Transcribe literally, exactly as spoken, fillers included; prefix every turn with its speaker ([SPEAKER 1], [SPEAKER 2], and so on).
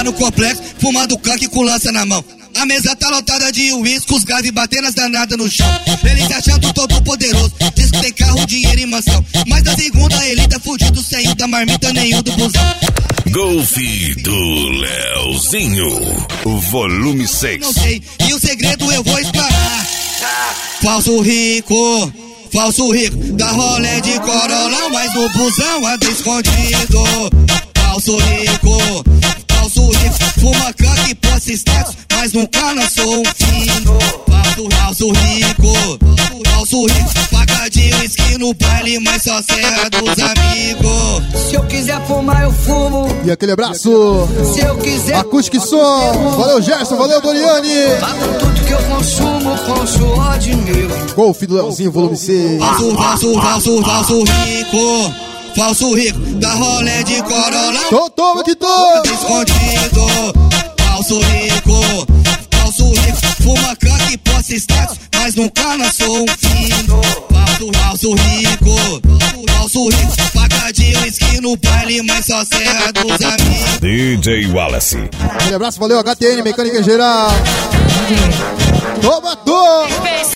[SPEAKER 1] lá no complexo, fumando canque com lança na mão. A mesa tá lotada de uísque, os graves batendo as danadas no chão. Ele se achando todo poderoso, diz que tem carro, dinheiro e mansão. Mas na segunda ele tá fudido, sem o da marmita, nem o do busão.
[SPEAKER 2] Golfe do Leozinho, volume seis.
[SPEAKER 1] Não sei, e o segredo eu vou explanar. Falso rico, falso rico, dá rolê de corolão, mas no busão anda escondido. Falso rico, falso rico, fuma canque e posse status, mas nunca lançou um fino. Falso, falso rico, falso rico, paga de uísque no baile, mas só serra dos amigos.
[SPEAKER 3] Se eu quiser fumar, eu fumo.
[SPEAKER 4] E aquele abraço.
[SPEAKER 3] Se eu quiser
[SPEAKER 4] Acústica e som. Valeu, Gerson, valeu, Doriane.
[SPEAKER 3] Pago tudo que eu consumo com suor de meu.
[SPEAKER 4] Golfe do Leozinho, volume seis.
[SPEAKER 1] Falso, falso, falso, falso rico, falso rico, dá rolê de corolão.
[SPEAKER 4] Tô, toma que tô.
[SPEAKER 1] Escondido, falso rico, falso rico, fuma canque e posse status, mas nunca lançou um fino. Falso, falso rico, falso rico, paga de uísque no baile, mas só serra dos amigos.
[SPEAKER 2] D J Wallace.
[SPEAKER 4] Aquele abraço, valeu, H T N, Mecânica em Geral. Toma, toma.